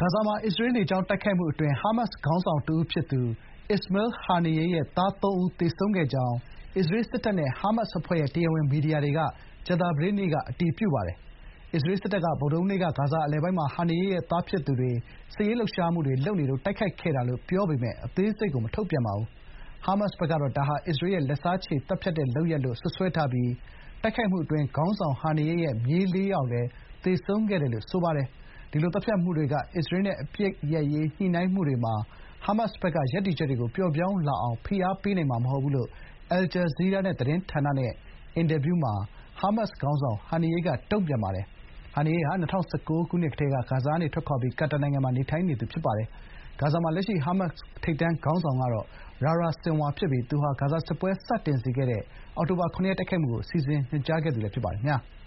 ဂါဇာမှာ အစ္စရေးလေကြောင်းတိုက်ခိုက်မှုအတွင်း ဟာမတ်စ်ခေါင်းဆောင်တဦးဖြစ်သူ Ismail Haniyeh ရဲ့ သား ၃ ဦး သေဆုံးခဲ့ကြောင်း အစ္စရေးစစ်တပ်နဲ့ ဟာမတ်စ်အဖွဲ့ရဲ့ တရားဝင်မီဒီယာတွေက ကြာသပတေးနေ့က အတည်ပြုပါတယ်။ အစ္စရေးစစ်တပ်က ဗုဒ္ဓဟူးနေ့က ဂါဇာအလယ်ပိုင်းမှာ Haniyeh ရဲ့သားဖြစ်သူတွေ စစ်ရေးလှုပ်ရှားမှုတွေလုပ်နေလို့ တိုက်ခိုက်ခဲ့တာလို့ ပြောပေမယ့် အသေးစိတ်ကို မထုတ်ပြန်ပါဘူး။ ဟာမတ်စ်ဘက်ကတော့ ဒါဟာ အစ္စရေးရဲ့ လက်စားချေသတ်ဖြတ်တဲ့လုပ်ရပ်လို့ စွပ်စွဲထားပြီး တိုက်ခိုက်မှုအတွင်း ခေါင်းဆောင် Haniyeh ရဲ့ မြေး ၄ ယောက်လည်း သေဆုံးခဲ့တယ်လို့ ဆိုပါတယ်။ ဒီလိုသတ်ဖြတ်မှုတွေက အစ္စရေးနဲ့ အပစ်ရပ်ရေးညှိနှိုင်းမှုတွေမှာ ဟာမတ်စ်ဘက်က ရပ်တည်ချက်တွေကို ပျော့ပျောင်းလာအောင် ဖိအားပေးနိုင်မှာမဟုတ်ဘူးလို့ အယ်လ်ဂျာဇီးရား သတင်းဌာနနဲ့ အင်တာဗျူးမှာ ဟာမတ်စ်ခေါင်းဆောင် Haniyeh က တုံ့ပြန်ပါတယ်။ Haniyeh ဟာ ၂၀၁၉ ခုနှစ်ကတည်းက ဂါဇာကနေထွက်ခွာပြီး ကာတာနိုင်ငံမှာ နေထိုင်နေသူဖြစ်ပါတယ်။ ဂါဇာမှာ လက်ရှိ ဟာမတ်စ်ထိပ်တန်းခေါင်းဆောင်ကတော့ Yahya Sinwar ဖြစ်ပြီး သူဟာ ဂါဇာစစ်ပွဲစတင်စေခဲ့တဲ့ အောက်တိုဘာ ၇ ရက် တိုက်ခိုက်မှုကို စီစဥ်ညွှန်ကြားခဲ့သူလည်း ဖြစ်ပါတယ်ခင်ဗျာ။